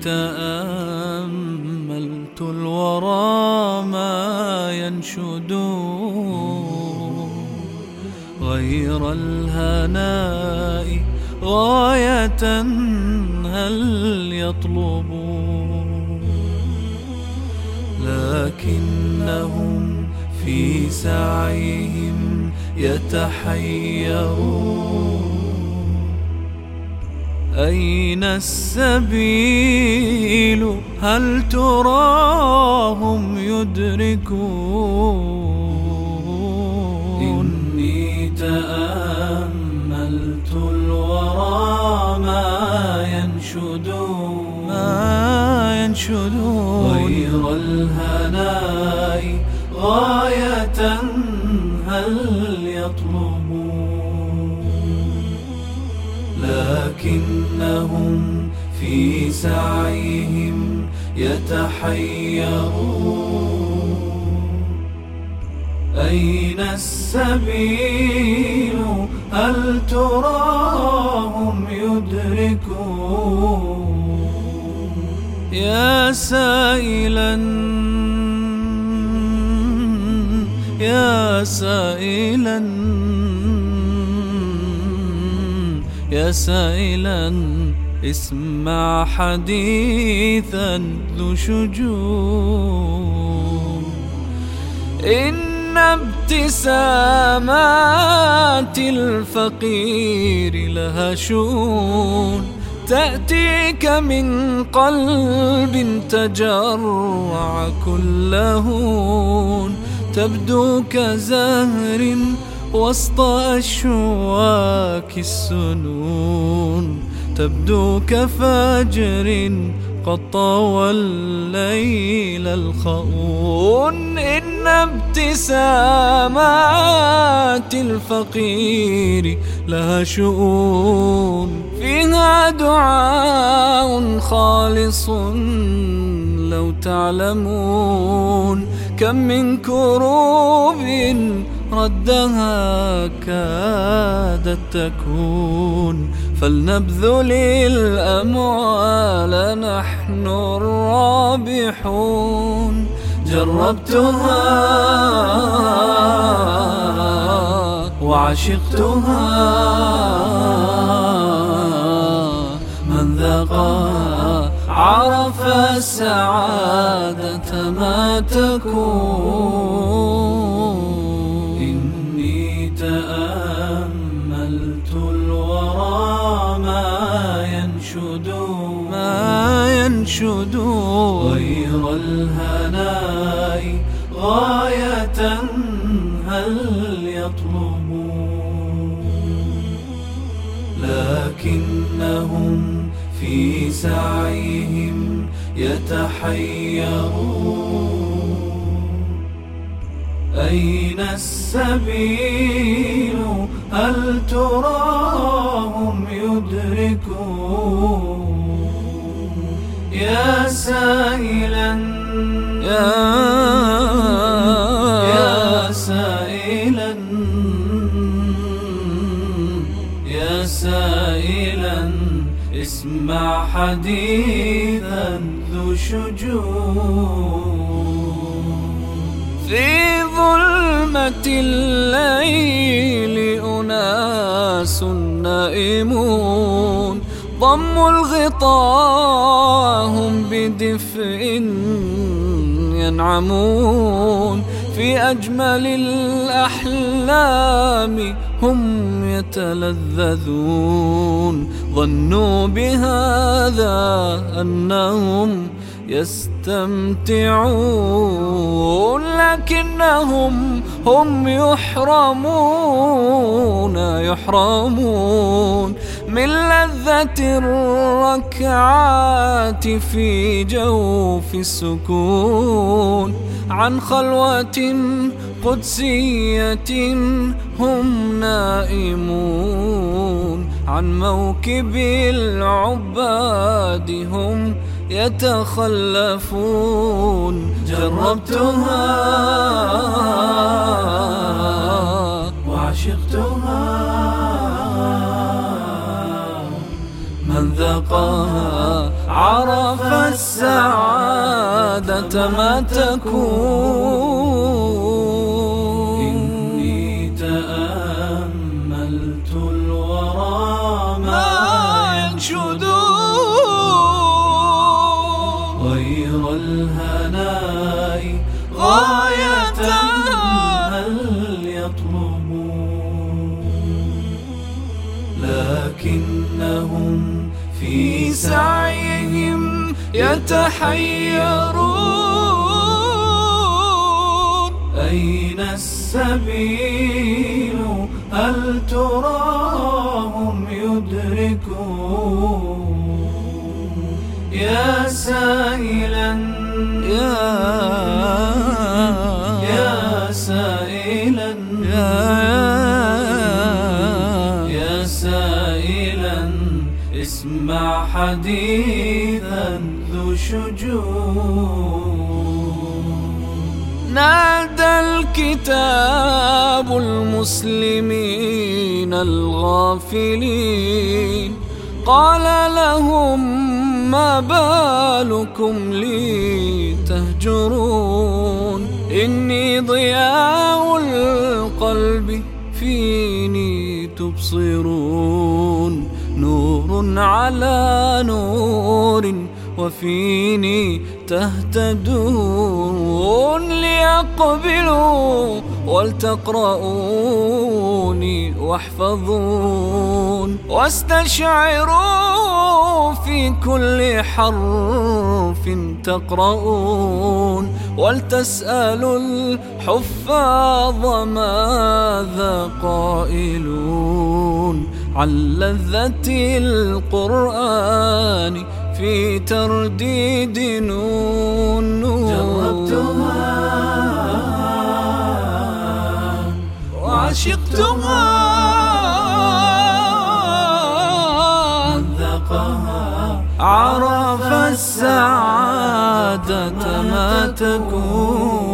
تأملت الورى ما ينشد غير الهناء غاية هل يطلب، لكنهم في سعيهم يتحيرون. أين السبيل هل تراهم يدركون؟ إني تأملت الورى ما ينشدون غير الهناء غاية هل يطلبون، لكنهم في سعيهم يتحيرون. أين السبيل هل تراهم يدركون؟ يا سائلا يا سائلا يا سائلا اسمع حديثا ذو شجون. إن ابتسامات الفقير لها شؤون تأتيك من قلب تجرع كل هون، تبدو كزهر وسط أشواك السنون، تبدو كفجر قد طوى الليل الخؤون. إن ابتسامات الفقير لها شؤون فيها دعاء خالص لو تعلمون، كم من كروب ردها كادت تكون. فلنبذل الأموال نحن الرابحون. جربتها وعشقتها، من ذاقها عرف السعادة ما تكون. إني تأملت الورى ما ينشد غير الهناء غاية هل يطلبون، لكنهم في سعيهم يتحيرون. أين السبيل هل تراهم يدركون؟ يا سائلا يا سائلا يا سائلا اسمع حديثا ذو شجون. في ظلمة الليل أناس نائمون، ضموا الغطاء هم بدفء ينعمون، في أجمل الأحلام هم يتلذذون. ظنوا بهذا أنهم يستمتعون، لكنهم هم يحرمون من لذة الركعات في جوف السكون. عن خلوة قدسية هم نائمون، عن موكب العباد هم يتخلفون. جربتها وعشقتها، من ذاقها عرف السعادة ما تكون. إني تأملت الورى ما ينشدون، غير الهناء غاية هل يطلبون، لكنهم في سعيهم يتحيرون. أين السبيل هل تراهم يدركون، يا سائلا يا سائلا يا سائلا اسمع حديثا ذو شجون. نادى الكتاب المسلمين الغافلين، قال لهم ما بالكم لي تهجرون، إني ضياء القلب فيني تبصرون، نور على نور وفيني تهتدون، ليقبلوا ولتقرؤوني واحفظون، واستشعروا في كل حرف تقرؤون، ولتسألوا الحفاظ ماذا قائلون، عن لذة القرآن في ترديد نون. جربتها وعشقتها، من ذاقها عرف السعادة ما تكون.